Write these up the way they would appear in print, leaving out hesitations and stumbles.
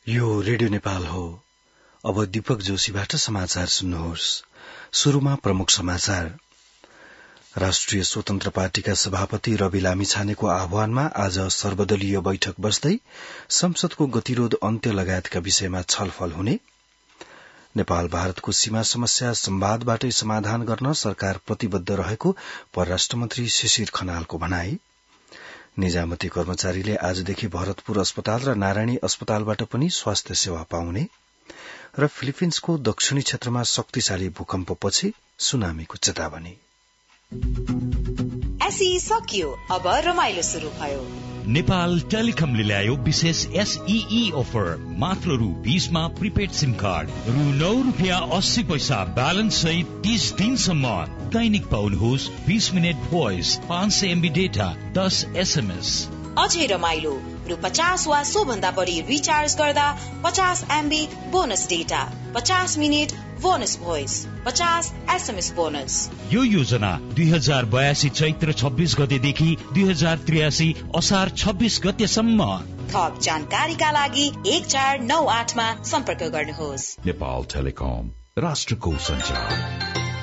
यो रेडियो नेपाल हो। अब दीपक जोशीबाट समाचार सुन्नुहोस्। शुरूमा प्रमुख समाचार। राष्ट्रिय स्वतन्त्र पार्टीका सभापति रवि लामिछानेको आह्वानमा आज सर्वदलीय बैठक बस्दै संसदको गतिरोध अन्त्य लगायतका विषयमा छलफल हुने, नेपाल भारतको सीमा समस्या संवादबाटै समाधान गर्न सरकार प्रतिबद्ध रहेको परराष्ट्र मन्त्री शिशिर खनालको भनाई, निजामती कर्मचारीले आजदेखि भरतपुर अस्पताल र नारायणी अस्पतालबाट पनि स्वास्थ्य सेवा पाउने र फिलिपिन्सको दक्षिणी क्षेत्रमा शक्तिशाली भूकम्पपछि सुनामीको चेतावनी। एसई सकियो, अब रमाइलो शुरू भयो। नेपाल टेलिकमले ल्यायो विशेष एसईई अफर। मात्र रु 20 मा प्रिपेड सिम कार्ड, रु 9.80 ब्यालेन्स सहित 30 दिनसम्म। दैनिक पाउनुहोस् 20 minute voice, 500 MB data, 10 SMS। अझै रमाइलो, रु 50 वा सोभन्दा बढी रिचार्ज गर्दा 50 MB bonus data, 50 minute bonus voice, 50 SMS bonus. यो योजना 2082 चैत्र 26 गतेदेखि 2083 असार 26 गतेसम्म। थप जानकारीका लागि 1498 मा सम्पर्क गर्नुहोस्। नेपाल टेलिकम, राष्ट्रको सञ्चार।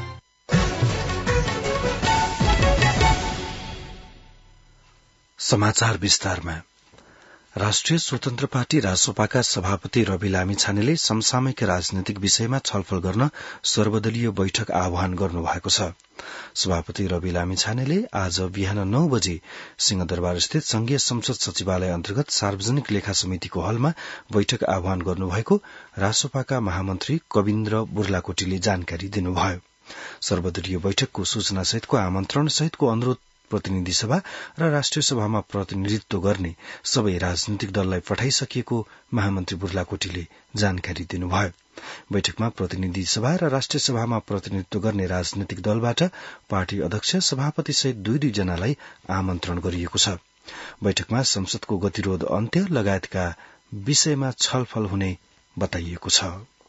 समाचार विस्तारमा। राष्ट्रिय स्वतन्त्र पार्टी रासोपाका सभापति रवि लामिछानेले समसामयिक राजनीतिक विषयमा छलफल गर्न सर्वदलीय बैठक आह्वान गर्नुभएको छ। सभापति रवि लामिछानेले आज बिहान 9 बजे सिंहदरबार स्थित संघीय संसद सचिवालय अन्तर्गत सार्वजनिक लेखा समितिको हलमा बैठक आह्वान गर्नुभएको रासोपाका महामन्त्री कविन्द्र बुर्लाकोटीले जानकारी दिनुभयो। सर्वदलीय बैठकको सूचना सहितको आमन्त्रण सहितको अनुरोध प्रतिनिधि सभा र राष्ट्रिय सभामा प्रतिनिधित्व गर्ने सबै राजनीतिक दललाई पठाइसकिएको महामन्त्री बुर्लाकोटीले जानकारी दिनुभयो। बैठकमा प्रतिनिधि सभा र राष्ट्रिय सभामा प्रतिनिधित्व गर्ने राजनीतिक दलबाट पार्टी अध्यक्ष, सभापति सहित 2 जनालाई आमन्त्रण गरिएको छ। बैठकमा संसदको गतिरोध अन्त्य लगायतका विषयमा छलफल हुने बताइएको छ।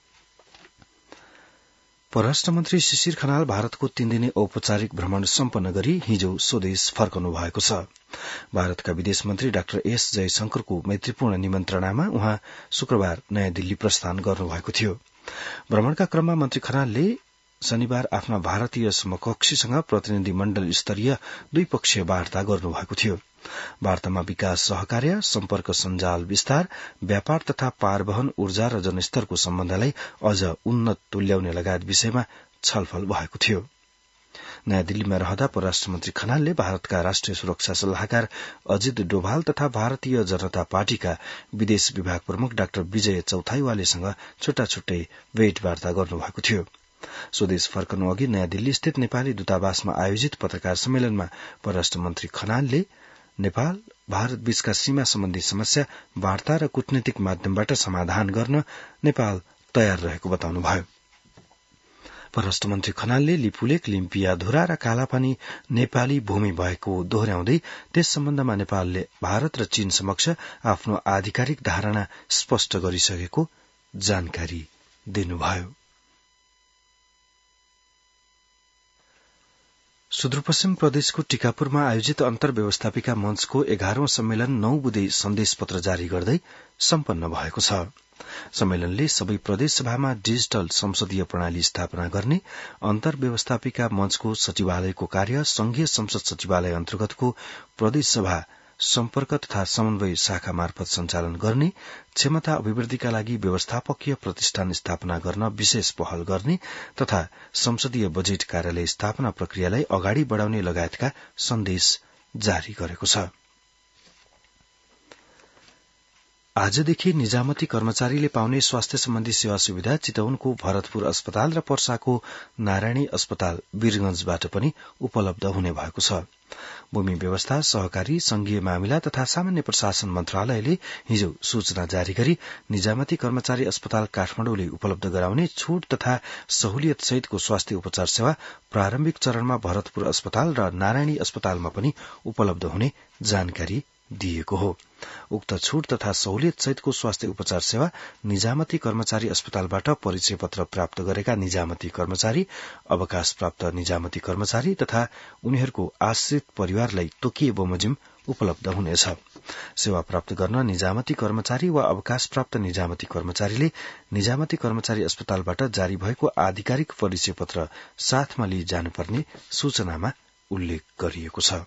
परराष्ट्र मन्त्री शिशिर खनाल भारतको 3 दिने औपचारिक भ्रमण सम्पन्न गरी हिजो स्वदेश फर्कनु भएको छ। भारतका विदेश मन्त्री डाक्टर एस जयशंकरको मैत्रीपूर्ण निमन्त्रणामा उहाँ शुक्रबार नयाँ दिल्ली प्रस्थान गर्नुभएको थियो। भ्रमणका क्रममा मन्त्री खनालले शनिबार आफ्ना भारतीय समकक्षीसँग प्रतिनिधि मण्डल स्तरीय द्विपक्षीय वार्ता गर्नुभएको थियो। वार्तामा विकास सहकार्य, सम्पर्क सञ्जाल विस्तार, व्यापार तथा पारवहन, ऊर्जा र जनस्तरको सम्बन्धलाई अझ उन्नत तुल्याउने लगायत विषयमा छलफल भएको थियो। नयाँ दिल्लीमा रहँदा परराष्ट्र मन्त्री खनालले भारतका राष्ट्रिय सुरक्षा सल्लाहकार अजित डोभाल तथा भारतीय जनता पार्टीका विदेश विभाग प्रमुख डाक्टर विजय चौथाईवालेसँग छुट्टा छुट्टै भेटवार्ता गर्नुभएको थियो। स्वदेश फर्कनु अघि नयाँ दिल्ली स्थित नेपाली दूतावासमा आयोजित पत्रकार सम्मेलनमा परराष्ट्र मन्त्री खनालले नेपाल भारत बीचका सीमा सम्बन्धी समस्या वार्ता र कूटनीतिक माध्यमबाट समाधान गर्न नेपाल तयार रहेको बताउनुभयो। परराष्ट्र मन्त्री खनालले लिपुलेक, लिम्पियाधुरा र कालापानी नेपाली भूमि भएको दोहोर्याउँदै त्यस सम्बन्धमा नेपालले भारत र चीन समक्ष आफ्नो आधिकारिक धारणा स्पष्ट गरिसकेको जानकारी दिनुभयो। सुदूरपश्चिम प्रदेशको टिकापुरमा आयोजित अन्तर्व्यवस्थापिका मञ्चको 11औं सम्मेलन 9 बुँदे सन्देश पत्र जारी गर्दै सम्पन्न भएको छ। सम्मेलनले सबै प्रदेश सभामा डिजिटल संसदीय प्रणाली स्थापना गर्ने, अन्तर्व्यवस्थापिका मञ्चको सचिवालयको कार्य संघीय संसद सचिवालय अन्तर्गतको प्रदेश सभा सम्पर्क तथा समन्वय शाखा मार्फत सञ्चालन गर्ने, क्षमता अभिवृद्धिका लागि व्यवस्थापकीय प्रतिष्ठान स्थापना गर्न विशेष पहल गर्ने तथा संसदीय बजेट कार्यालय स्थापना प्रक्रियालाई अगाडि बढ़ाउने लगायतका सन्देश जारी गरेको छ। आजदेखि निजामती कर्मचारीले पाउने स्वास्थ्य सम्बन्धी सेवा सुविधा चितवनको भरतपुर अस्पताल र पर्साको नारायणी अस्पताल वीरगंजबाट पनि उपलब्ध हुने भएको छ। भूमि व्यवस्था, सहकारी, संघीय मामिला तथा सामान्य प्रशासन मन्त्रालयले हिजो सूचना जारी गरी निजामती कर्मचारी अस्पताल काठमाडौँले उपलब्ध गराउने छूट तथा सहुलियत सहितको स्वास्थ्य उपचार सेवा प्रारम्भिक चरणमा भरतपुर अस्पताल र नारायणी अस्पतालमा पनि उपलब्ध हुने जानकारी दिएको हो। उक्त छूट तथा सहुलियत सहितको स्वास्थ्य उपचार सेवा निजामती कर्मचारी अस्पतालबाट परिचय पत्र प्राप्त गरेका निजामती कर्मचारी, अवकाश प्राप्त निजामती कर्मचारी तथा उनीहरूको आश्रित परिवारलाई तोकिए बमोजिम उपलब्ध हुनेछ। सेवा प्राप्त गर्न निजामती कर्मचारी वा अवकाश प्राप्त निजामती कर्मचारीले निजामती कर्मचारी अस्पतालबाट जारी भएको आधिकारिक परिचय पत्र साथमा लिई जानुपर्ने सूचनामा उल्लेख गरिएको छ।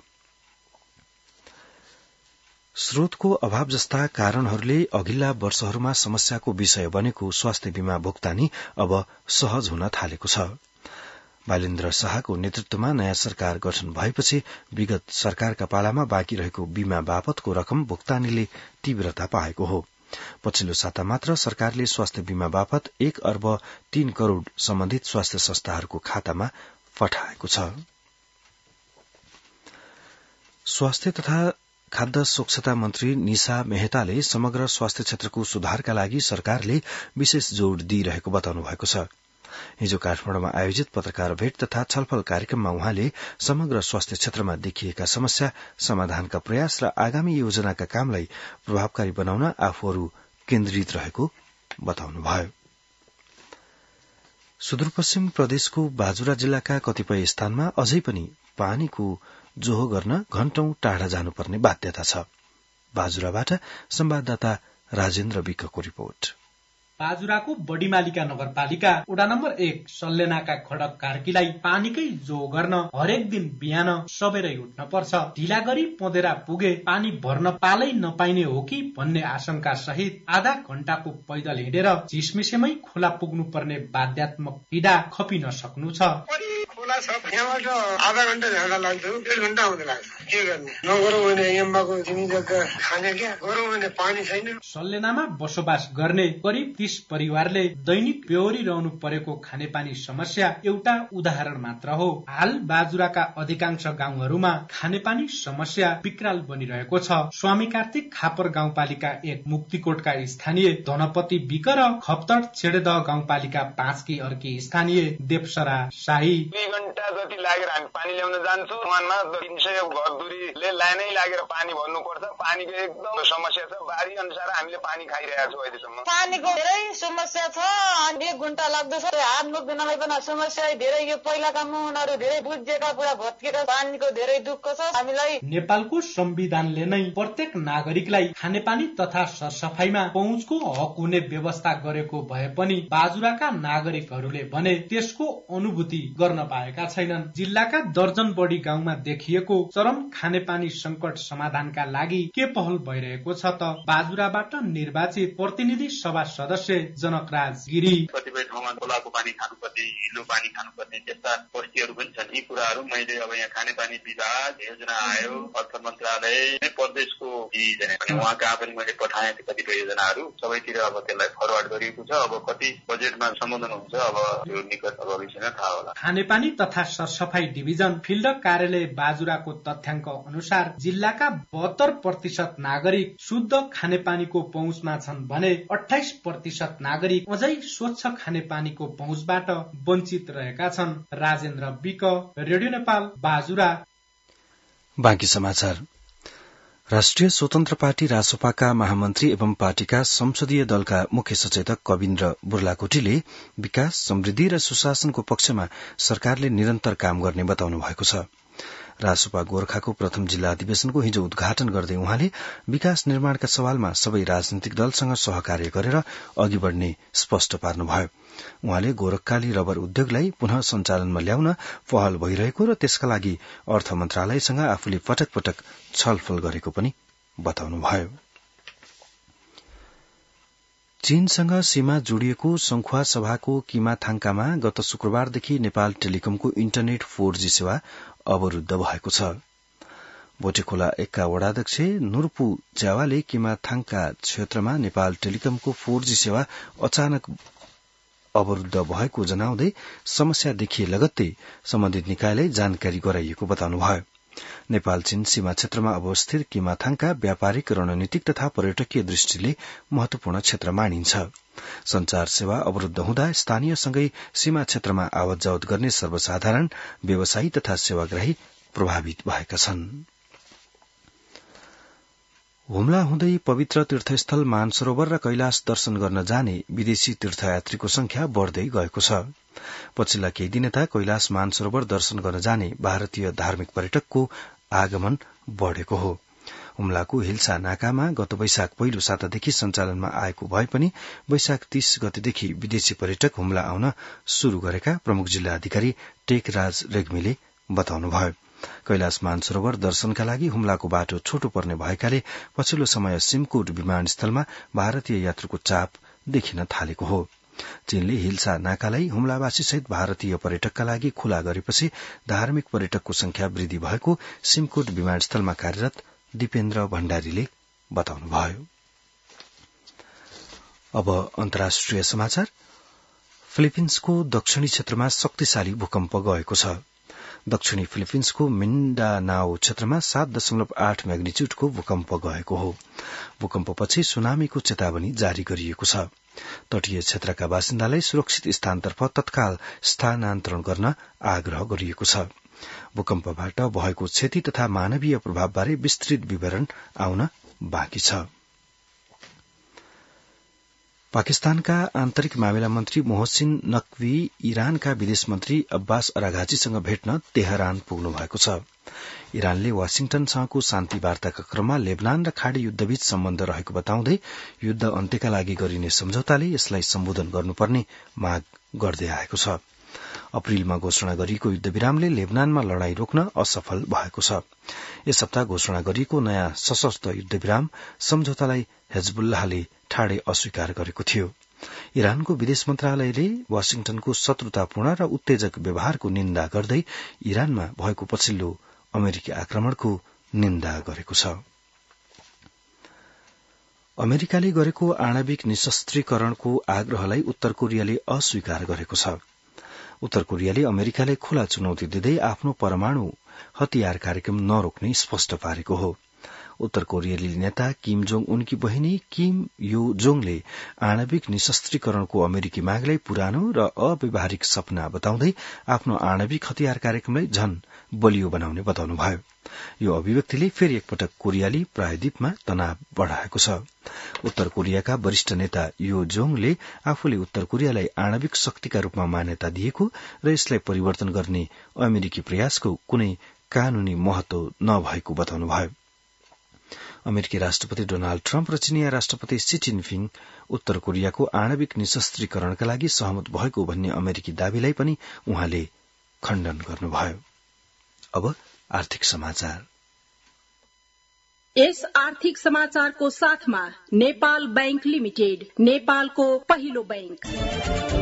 स्रोतको अभाव जस्ता कारणहरूले अघिल्ला वर्षहरूमा समस्याको विषय बनेको स्वास्थ्य बीमा भुक्तानी अब सहज हुन थालेको छ। बालेन्द्र शाहको नेतृत्वमा नयाँ सरकार गठन भएपछि विगत सरकारका पालामा बाँकी रहेको बीमा बापतको रकम भुक्तानीले तीव्रता पाएको हो। पछिल्लो साता मात्र सरकारले स्वास्थ्य बीमा बापत 1 अर्ब 3 करोड़ सम्बन्धित स्वास्थ्य संस्थाहरूको खातामा पठाएको छ। स्वास्थ्य तथा खाद्य स्वच्छता मन्त्री निशा मेहताले समग्र स्वास्थ्य क्षेत्रको सुधारका लागि सरकारले विशेष जोड़ दिइरहेको बताउनु भएको छ। हिजो काठमाडौँमा आयोजित पत्रकार भेट तथा छलफल कार्यक्रममा उहाँले समग्र स्वास्थ्य क्षेत्रमा देखिएका समस्या समाधानका प्रयास र आगामी योजनाका कामलाई प्रभावकारी बनाउन आफूहरू केन्द्रित रहेको बताउनुभयो। सुदूरपश्चिम प्रदेशको बाजुरा जिल्लाका कतिपय स्थानमा अझै पनि पानीको जोहो गर्न घण्टौं टाढा जानुपर्ने बाध्यता छ। बाजुराबाट संवाददाता राजेन्द्र विकको रिपोर्ट। बाजुराको बडीमालिका नगरपालिका वडा नम्बर 1 सल्लेनाका खडक कार्कीलाई पानीकै जो गर्न हरेक दिन बिहान सबेरै उठ्न पर्छ। ढिला गरी पँधेरा पुगे पानी भर्न पालै नपाइने हो कि भन्ने आशंका सहित आधा घण्टाको पैदल हिँडेर झिसमिसेमै खोला पुग्नु पर्ने बाध्यात्मक पीडा खपिन सक्नु छ। खोला छ, यहाँबाट आधा घण्टा झ्याडा लाग्छ, 1.5 घण्टा आउँदै लाग्छ। के गर्ने, नगरौँ भने यम्बाको तिमी जग्गा खाने क्या, गरौँ भने पानी छैन। सल्लेनामा बसोबास गर्ने करिब 30 परिवारले दैनिक बेहोरिरहनु परेको खानेपानी समस्या एउटा उदाहरण मात्र हो। हाल बाजुराका अधिकांश गाउँहरूमा खानेपानी समस्या विकराल बनिरहेको छ। स्वामी कार्तिक खापर गाउँपालिका 1 मुक्तिकोटका स्थानीय धनपति विक र खप्तड छेडेदह गाउँपालिका 5 की अर्की स्थानीय देवसरा शाही 2 घण्टा जति लागेर हामी पानी ल्याउन जान्छौँ। वनमा 300 घरधुरीले लाइनै लागेर पानी भर्नुपर्छ। पानीको एकदम समस्या छ। बारी अनुसार हामीले पानी खाइरहेका छौँ अहिलेसम्म। पानीको धेरै समस्या छ। 1 घण्टा लाग्दछ। हात मुख धुनलाई पनि समस्या धेरै। यो पहिलाका मुहानहरू धेरै बुझेका पुरा भत्केका। पानीको धेरै दुःख छ हामीलाई। नेपालको संविधानले नै प्रत्येक नागरिकलाई खानेपानी तथा सरसफाईमा पहुँचको हक हुने व्यवस्था गरेको भए पनि बाजुराका नागरिकहरूले भने त्यसको अनुभूति गर्न पाएका छैनन्। जिल्लाका दर्जन बढी गाउँमा देखिएको चरम खानेपानी संकट समाधानका लागि के पहल भइरहेको छ त बाजुराबाट निर्वाचित प्रतिनिधि सभा सदस्य जनकराज गिरी कतिपय ठाउँमा खोलाको पानी खानुपर्ने, हिलो पानी खानुपर्ने त्यस्ता परिस्थितिहरू पनि छन्। यी कुराहरू मैले अब यहाँ खानेपानी विभाग योजना आयो, अर्थ मन्त्रालय, प्रदेशको उहाँ कहाँ पनि मैले पठाएँ कतिपय योजनाहरू सबैतिर अब त्यसलाई फरवर्ड गरिएको छ। अब कति बजेटमा सम्बोधन हुन्छ अब यो निकट भविष्यमा थाहा होला। खानेपानी तथा सरसफाई डिभिजन फिल्ड कार्यालय बाजुराको तथ्याङ्क अनुसार जिल्लाका 72% नागरिक शुद्ध खानेपानीको पहुँचमा छन् भने 28% नागरिक अझै स्वच्छ खानेपानीको पहुँचबाट वञ्चित रहेका छन्। राजेन्द्र विक, रेडियो नेपाल, बाजुरा। बाँकी समाचार। राष्ट्रिय स्वतन्त्र पार्टी रासपाका महामन्त्री एवं पार्टीका संसदीय दलका मुख्य सचेतक कविन्द्र बुर्लाकोटीले विकास, समृद्धि र सुशासनको पक्षमा सरकारले निरन्तर काम गर्ने बताउनु भएको छ। रासपा गोर्खाको प्रथम जिल्ला अधिवेशनको हिजो उद्घाटन गर्दै उहाँले विकास निर्माणका सवालमा सबै राजनीतिक दलसँग सहकार्य गरेर अघि बढ़ने स्पष्ट पार्नुभयो। उहाँले गोरखकाली रबर उद्योगलाई पुनः सञ्चालनमा ल्याउन पहल भइरहेको र त्यसका लागि अर्थ मन्त्रालयसँग आफूले पटक पटक छलफल गरेको पनि बताउनुभयो। चीनसँग सीमा जोडिएको संखुवा सभाको किमाथाङकामा गत शुक्रबारदेखि नेपाल टेलिकमको इन्टरनेट 4G सेवा अवरूद्ध भएको छ। बोटेखोला 1 का वडाध्यक्ष नुर्पु च्यावाले किमाथाङका क्षेत्रमा नेपाल टेलिकमको 4G सेवा अचानक अवरूद्ध भएको जनाउँदै समस्या देखिए लगत्तै सम्बन्धित निकायलाई जानकारी गराइएको बताउनुभयो। नेपाल चीन सीमा क्षेत्रमा अवस्थित किमाथाङका व्यापारिक, रणनीतिक तथा पर्यटकीय दृष्टिले महत्वपूर्ण क्षेत्र मानिन्छ। संचार सेवा अवरूद्ध हुँदा स्थानीयसँगै सीमा क्षेत्रमा आवत जावत गर्ने सर्वसाधारण, व्यवसायी तथा सेवाग्राही प्रभावित भएका छन्। हुम्ला हुँदै पवित्र तीर्थस्थल मानसरोवर र कैलाश दर्शन गर्न जाने विदेशी तीर्थयात्रीको संख्या बढ़दै गएको छ। पछिल्ला केही दिन यता कैलाश मानसरोवर दर्शन गर्न जाने भारतीय धार्मिक पर्यटकको आगमन बढ़ेको हो। हुम्लाको हिल्सा नाकामा गत वैशाख पहिलो सातादेखि सञ्चालनमा आएको भए पनि वैशाख 30 गतेदेखि विदेशी पर्यटक हुम्ला आउन शुरू गरेका प्रमुख जिल्ला अधिकारी टेकराज रेग्मीले बताउनुभयो। कैलाश मानसरोवर दर्शनका लागि हुम्लाको बाटो छोटो पर्ने भएकाले पछिल्लो समय सिमकोट विमानस्थलमा भारतीय यात्रुको चाप देखिन थालेको हो। चीनले हिल्सा नाकालाई हुम्लावासी सहित भारतीय पर्यटकका लागि खुला गरेपछि धार्मिक पर्यटकको संख्या वृद्धि भएको सिमकोट विमानस्थलमा कार्यरत दिपेन्द्र भण्डारीले बताउनुभयो। अब अन्तर्राष्ट्रिय समाचार। फिलिपिन्सको दक्षिणी क्षेत्रमा शक्तिशाली भूकम्प गएको छ। दक्षिणी फिलिपिन्सको मिन्डानाओ क्षेत्रमा 7.8 म्याग्निच्युडको भूकम्प गएको हो। भूकम्पपछि सुनामीको चेतावनी जारी गरिएको छ। तटीय क्षेत्रका बासिन्दालाई सुरक्षित स्थानतर्फ तत्काल स्थानान्तरण गर्न आग्रह गरिएको छ। भूकम्पबाट भएको क्षति तथा मानवीय प्रभावबारे विस्तृत विवरण आउन बाँकी छ। पाकिस्तानका आन्तरिक मामिला मन्त्री मोहसिन नकवी इरानका विदेश मन्त्री अब्बास अराघाचीसँग भेट्न तेहरान पुग्नु भएको छ। इरानले वाशिंटनसँगको शान्ति वार्ताका क्रममा लेबनान र खाडी युद्धबीच सम्बन्ध रहेको बताउँदै युद्ध अन्त्यका लागि गरिने सम्झौताले यसलाई सम्बोधन गर्नुपर्ने माग गर्दै आएको छ। अप्रिलमा घोषणा गरिएको युद्धविरामले लेबनानमा लड़ाई रोक्न असफल भएको छ। यस हप्ता घोषणा गरिएको नयाँ सशस्त्र युद्धविराम सम्झौतालाई हिजबुल्लाहले ठाडै अस्वीकार गरेको थियो। इरानको विदेश मन्त्रालयले वाशिंटनको शत्रुतापूर्ण र उत्तेजक व्यवहारको निन्दा गर्दै इरानमा भएको पछिल्लो अमेरिकी आक्रमणको निन्दा गरेको छ। अमेरिकाले गरेको आणविक निशस्त्रीकरणको आग्रहलाई उत्तर कोरियाले अस्वीकार गरेको छ। उत्तर कोरियाले अमेरिकालाई खुला चुनौती दिँदै आफ्नो परमाणु हतियार कार्यक्रम नरोक्ने स्पष्ट पारेको हो। उत्तर कोरियाली नेता किम जोङ उनकी बहिनी किम यो जोङले आणविक निशस्त्रीकरणको अमेरिकी मागलाई पुरानो र अव्यवहारिक सपना बताउँदै आफ्नो आणविक हतियार कार्यक्रमलाई झन बलियो बनाउने बताउनुभयो। यो अभिव्यक्तिले फेरि एकपटक कोरियाली प्रायद्वीपमा तनाव बढ़ाएको छ। उत्तर कोरियाका वरिष्ठ नेता यो जोङले आफूले उत्तर कोरियालाई आणविक शक्तिका रूपमा मान्यता दिएको र यसलाई परिवर्तन गर्ने अमेरिकी प्रयासको कुनै कानूनी महत्व नभएको बताउनुभयो। अमेरिकी राष्ट्रपति डोनाल्ड ट्रम्प र चिनिया राष्ट्रपति सी जिनपिङ उत्तर कोरियाको आणविक निशस्त्रीकरणका लागि सहमत भएको भन्ने अमेरिकी दावीलाई पनि उहाँले खण्डन गर्नुभयो। अब आर्थिक समाचार। यस आर्थिक समाचारको साथमा नेपाल बैंक लिमिटेड, नेपालको पहिलो बैंक।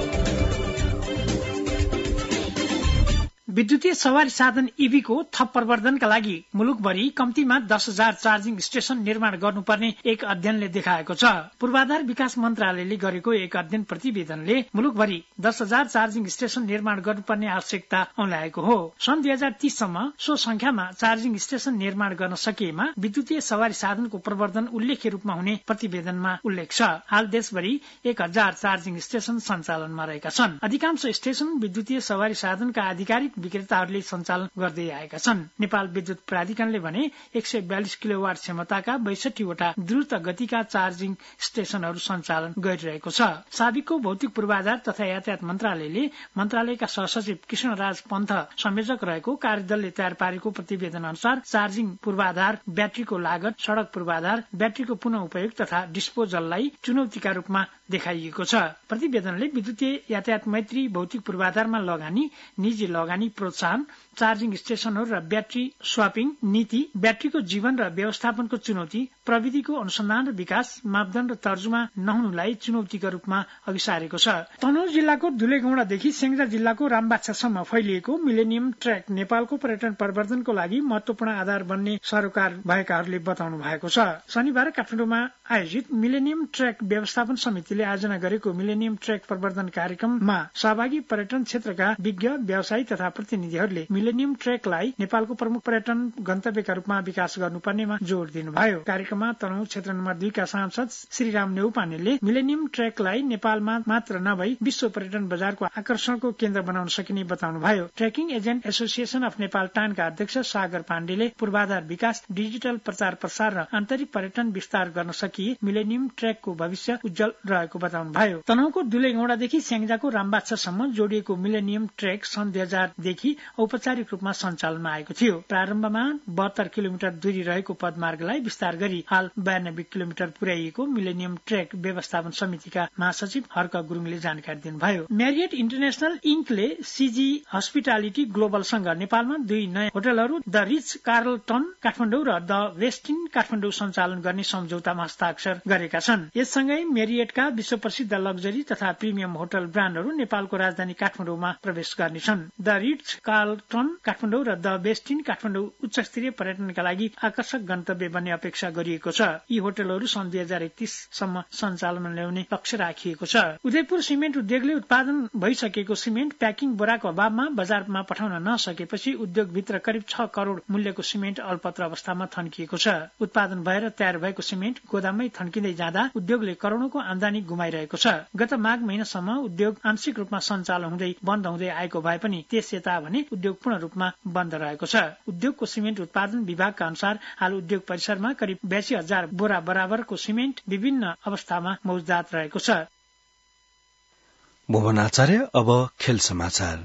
विद्युतीय सवारी साधन ईभीको थप प्रवर्धनका लागि मुलुकभरि कम्तीमा 10,000 चार्जिङ स्टेशन निर्माण गर्नुपर्ने एक अध्ययनले देखाएको छ। पूर्वाधार विकास मन्त्रालयले गरेको एक अध्ययन प्रतिवेदनले मुलुकभरि 10,000 चार्जिङ स्टेशन निर्माण गर्नुपर्ने आवश्यकता औल्याएको हो। सन् 2030 सम्म सो संख्यामा चार्जिङ स्टेशन निर्माण गर्न सकिएमा विद्युतीय सवारी साधनको प्रवर्धन उल्लेख्य रूपमा हुने प्रतिवेदनमा उल्लेख छ। हाल देशभरि 1,000 चार्जिङ स्टेशन सञ्चालनमा रहेका छन्। अधिकांश स्टेशन विद्युतीय सवारी साधनका आधिकारिक विक्रेताहरूले सञ्चालन गर्दै आएका छन्। नेपाल विद्युत प्राधिकरणले भने 142 किलोवाट क्षमताका 62 वटा द्रुत गतिका चार्जिङ स्टेशनहरू सञ्चालन गरिरहेको छ। साबिकको भौतिक पूर्वाधार तथा यातायात मन्त्रालयले मन्त्रालयका सहसचिव कृष्णराज पन्थ संयोजक रहेको कार्यदलले तयार पारेको प्रतिवेदन अनुसार चार्जिङ पूर्वाधार, ब्याट्रीको लागत, सड़क पूर्वाधार, ब्याट्रीको पुनः उपयोग तथा डिस्पोजललाई चुनौतीका रूपमा देखाइएको छ। प्रतिवेदनले विद्युतीय यातायात मैत्री, भौतिक पूर्वाधारमा लगानी, निजी लगानी प्रोत्साहन, चार्जिङ स्टेशनहरू र ब्याट्री स्वापिङ नीति, ब्याट्रीको जीवन र व्यवस्थापनको चुनौती, प्रविधिको अनुसन्धान र विकास, मापदण्ड र तर्जुमा नहुनुलाई चुनौतीका रूपमा अघि सारेको छ। तनहुँ जिल्लाको दुलेगौडादेखि सेङ्जा जिल्लाको रामबाछासम्म फैलिएको मिलेनियम ट्र्याक नेपालको पर्यटन प्रवर्धनको लागि महत्वपूर्ण आधार बन्ने सरोकार भएकाहरूले बताउनु भएको छ। शनिबार काठमाडौँमा आयोजित मिलेनियम ट्र्याक व्यवस्थापन समितिले आयोजना गरेको मिलेनियम ट्र्याक प्रवर्धन कार्यक्रममा सहभागी पर्यटन क्षेत्रका विज्ञ, व्यवसायी तथा प्रतिनिधिहरूले मिलेनियम ट्र्याकलाई नेपालको प्रमुख पर्यटन गन्तव्यका रूपमा विकास गर्नुपर्नेमा जोड़ दिनुभयो। कार्यक्रम सम्पर्कमा तनहुँ क्षेत्र नम्बर 2 का सांसद श्रीराम नेउपानेले मिलेनियम ट्रेकलाई नेपालमा मात्र नभई विश्व पर्यटन बजारको आकर्षणको केन्द्र बनाउन सकिने बताउनुभयो। Trekking agent association of Nepal टानका अध्यक्ष सागर पाण्डेले पूर्वाधार विकास, डिजिटल प्रचार प्रसार र आन्तरिक पर्यटन विस्तार गर्न सकिए मिलेनियम ट्रेकको भविष्य उज्जवल रहेको बताउनुभयो। तनहुँको दुलेगौडादेखि स्याङ्जाको रामबाछासम्म जोडिएको मिलेनियम ट्रेक सन् 2000 देखि औपचारिक रूपमा सञ्चालनमा आएको थियो। प्रारम्भमा 72 किलोमिटर दूरी रहेको पदमार्गलाई विस्तार गरी हाल 92 किलोमिटर पुर्याइएको मिलेनियम ट्रेक व्यवस्थापन समितिका महासचिव हर्क गुरुङले जानकारी दिनुभयो। म्यारियट इन्टरनेशनल इन्कले सीजी हस्पिटालिटी ग्लोबलसँग नेपालमा 2 नयाँ होटलहरू द रिच कार्लटन काठमाडौँ र द वेस्टिन काठमाडौँ सञ्चालन गर्ने सम्झौतामा हस्ताक्षर गरेका छन्। यससँगै मेरियटका विश्व प्रसिद्ध लग्जरी तथा प्रिमियम होटल ब्रान्डहरू नेपालको राजधानी काठमाडौँमा प्रवेश गर्नेछन्। द रिच कार्लटन काठमाडौँ र द वेस्टिन काठमाडौँ उच्चस्तरीय पर्यटनका लागि आकर्षक गन्तव्य बन्ने अपेक्षा गरिएको छ। यी होटलहरू सन् 2031 सम्म सञ्चालनमा ल्याउने लक्ष्य राखिएको छ। उदयपुर सिमेन्ट उद्योगले उत्पादन भइसकेको सिमेन्ट प्याकिङ बोराको अभावमा बजारमा पठाउन नसकेपछि उद्योगभित्र करिब 6 करोड़ मूल्यको सिमेन्ट अल्पत्र अवस्थामा थन्किएको छ। उत्पादन भएर तयार भएको सिमेन्ट गोदाममै थन्किँदै जाँदा उद्योगले करोड़ौंको आमदानी गुमाइरहेको छ। गत माघ महिनासम्म उद्योग आंशिक रूपमा सञ्चालन हुँदै बन्द हुँदै आएको भए पनि त्यस यता भने उद्योग पूर्ण रूपमा बन्द रहेको छ। उद्योगको सिमेन्ट उत्पादन विभागका अनुसार हाल उद्योग परिसरमा करिब 82,000 बोरा बराबरको सिमेन्ट विभिन्न अवस्थामा मौजदात रहेको छ। भुवन आचार्य। अब खेल समाचार।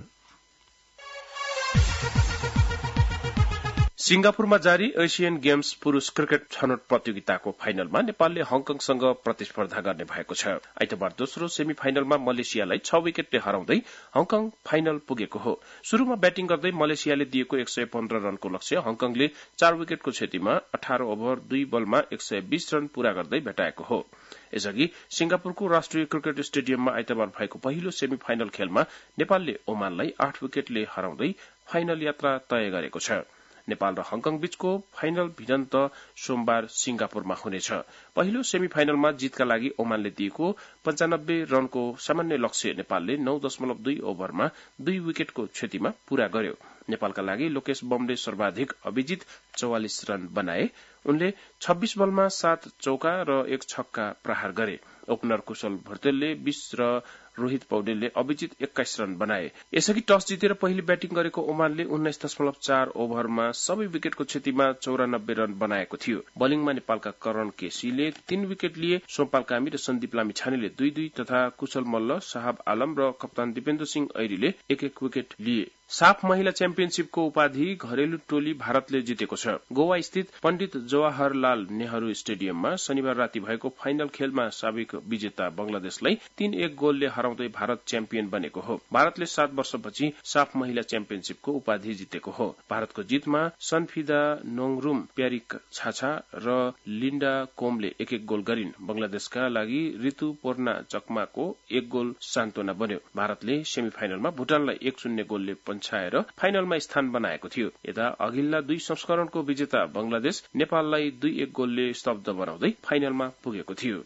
सिंगापुरमा जारी एशियन गेम्स पुरूष क्रिकेट छनौट प्रतियोगिताको फाइनलमा नेपालले हङकङसँग प्रतिस्पर्धा गर्ने भएको छ। आइतबार दोस्रो सेमी फाइनलमा मलेसियालाई 6 विकेटले हराउँदै हङकङ फाइनल पुगेको हो। शुरूमा ब्याटिङ गर्दै मलेसियाले दिएको 115 रनको लक्ष्य हङकङले 4 विकेटको क्षतिमा 18 ओभर 2 बलमा 120 रन पूरा गर्दै भेटाएको हो। यसअघि सिंगापुरको राष्ट्रिय क्रिकेट स्टेडियममा आइतबार भएको पहिलो सेमी फाइनल खेलमा नेपालले ओमानलाई 8 विकेटले हराउँदै फाइनल यात्रा तय गरेको छ। नेपाल र हङकङ बीचको फाइनल भिडन्त सोमबार सिंगापुरमा हुनेछ। पहिलो सेमी फाइनलमा जितका लागि ओमानले दिएको 95 रनको सामान्य लक्ष्य नेपालले 9.2 ओभरमा 2 विकेटको क्षतिमा पूरा गर्यो। नेपालका लागि लोकेश बमले सर्वाधिक अभिजित 44 रन बनाए। उनले 26 बलमा 7 चौका र 1 छक्का प्रहार गरे। ओपनर कुशल भर्तेलले 20 र रोहित पौडेलले अभिजित 21 रन बनाए। यसअघि टस जितेर पहिले ब्याटिङ गरेको ओमानले 19.4 ओभरमा सबै विकेटको क्षतिमा 94 रन बनाएको थियो। बलिङमा नेपालका करण केसीले 3 विकेट लिए। सोमपाल कामी र सन्दीप लामिछानेले 2-2 तथा कुशल मल्ल, साहब आलम र कप्तान दिपेन्द्र सिंह ऐरीले 1-1 विकेट लिए। साफ महिला च्याम्पियनशीपको उपाधि घरेलु टोली भारतले जितेको छ। गोवा स्थित पण्डित जवाहरलाल नेहरू स्टेडियममा शनिबार राति भएको फाइनल खेलमा साबिक विजेता बंगलादेशलाई 3-1 गोलले हराउँदै भारत च्याम्पियन बनेको हो। भारतले 7 वर्षपछि साफ महिला च्याम्पियनशीपको उपाधि जितेको हो। भारतको जितमा सनफिदा नोङरुम, प्यारिक छाछा र लिन्डा कोमले 1-1 गोल गरिन्। बंगलादेशका लागि ऋतु पोर्ना चकमाको 1 गोल सान्त्वना बन्यो। भारतले सेमी फाइनलमा भुटानलाई 1-0 गोलले छाएर फाइनलमा स्थान बनाएको थियो। यता अघिल्ला 2 संस्करणको विजेता बंगलादेश नेपाललाई 2-1 गोलले स्तब्ध बनाउँदै फाइनलमा पुगेको थियो।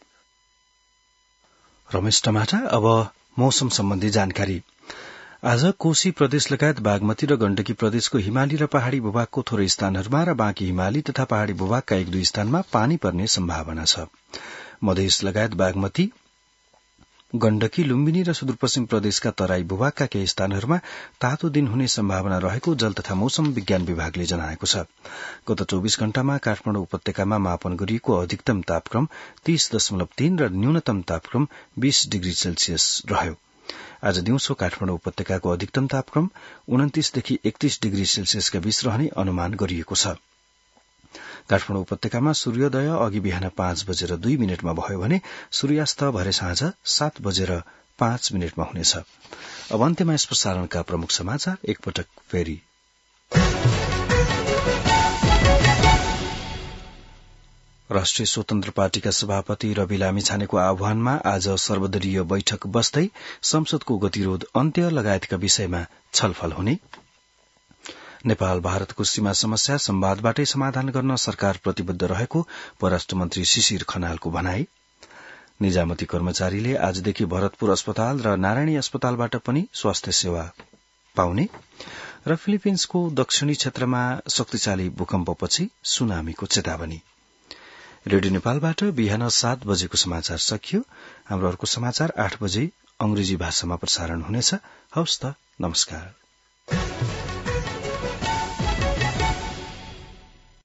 रमेश टमाटा। अब मौसम सम्बन्धी जानकारी। आज कोशी प्रदेश लगायत बागमती र गण्डकी प्रदेशको हिमाली र पहाड़ी भूभागको थोरै स्थानहरूमा र बाँकी हिमाली तथा पहाड़ी भूभागका 1-2 स्थानमा पानी पर्ने सम्भावना छ। मधेस लगायत बागमती, गण्डकी, लुम्बिनी र सुदूरपश्चिम प्रदेशका तराई भूभागका केही स्थानहरूमा तातो दिन हुने सम्भावना रहेको जल तथा मौसम विज्ञान विभागले जनाएको छ। गत 24 घण्टामा काठमाडौँ उपत्यकामा मापन गरिएको अधिकतम तापक्रम 30.3 र न्यूनतम तापक्रम 20 डिग्री सेल्सियस रह्यो। आज दिउँसो काठमाडौँ उपत्यकाको अधिकतम तापक्रम 29 देखि 31 डिग्री सेल्सियसका बीच रहने अनुमान गरिएको छ। काठमाडौँ उपत्यकामा सूर्योदय अघि बिहान 5:02 भयो भने सूर्यास्त भरे साँझ 7:05 हुनेछ। अब अन्त्यमा यस प्रसारणका प्रमुख समाचार एकपटक फेरि। राष्ट्रिय स्वतन्त्र पार्टीका सभापति रवि लामिछानेको आह्वानमा आज सर्वदलीय बैठक बस्दै संसदको गतिरोध अन्त्य लगायतका विषयमा छलफल हुने। नेपाल भारतको सीमा समस्या संवादबाटै समाधान गर्न सरकार प्रतिबद्ध रहेको परराष्ट्र मन्त्री शिशिर खनालको भनाई। निजामती कर्मचारीले आजदेखि भरतपुर अस्पताल र नारायणी अस्पतालबाट पनि स्वास्थ्य सेवा पाउने र फिलिपिन्सको दक्षिणी क्षेत्रमा शक्तिशाली भूकम्पपछि सुनामीको चेतावनी। रेडियो नेपालबाट बिहान 7 बजेको समाचार सकियो। हाम्रो अर्को समाचार 8 बजे अंग्रेजी भाषामा प्रसारण हुनेछ। हवस् त, नमस्कार।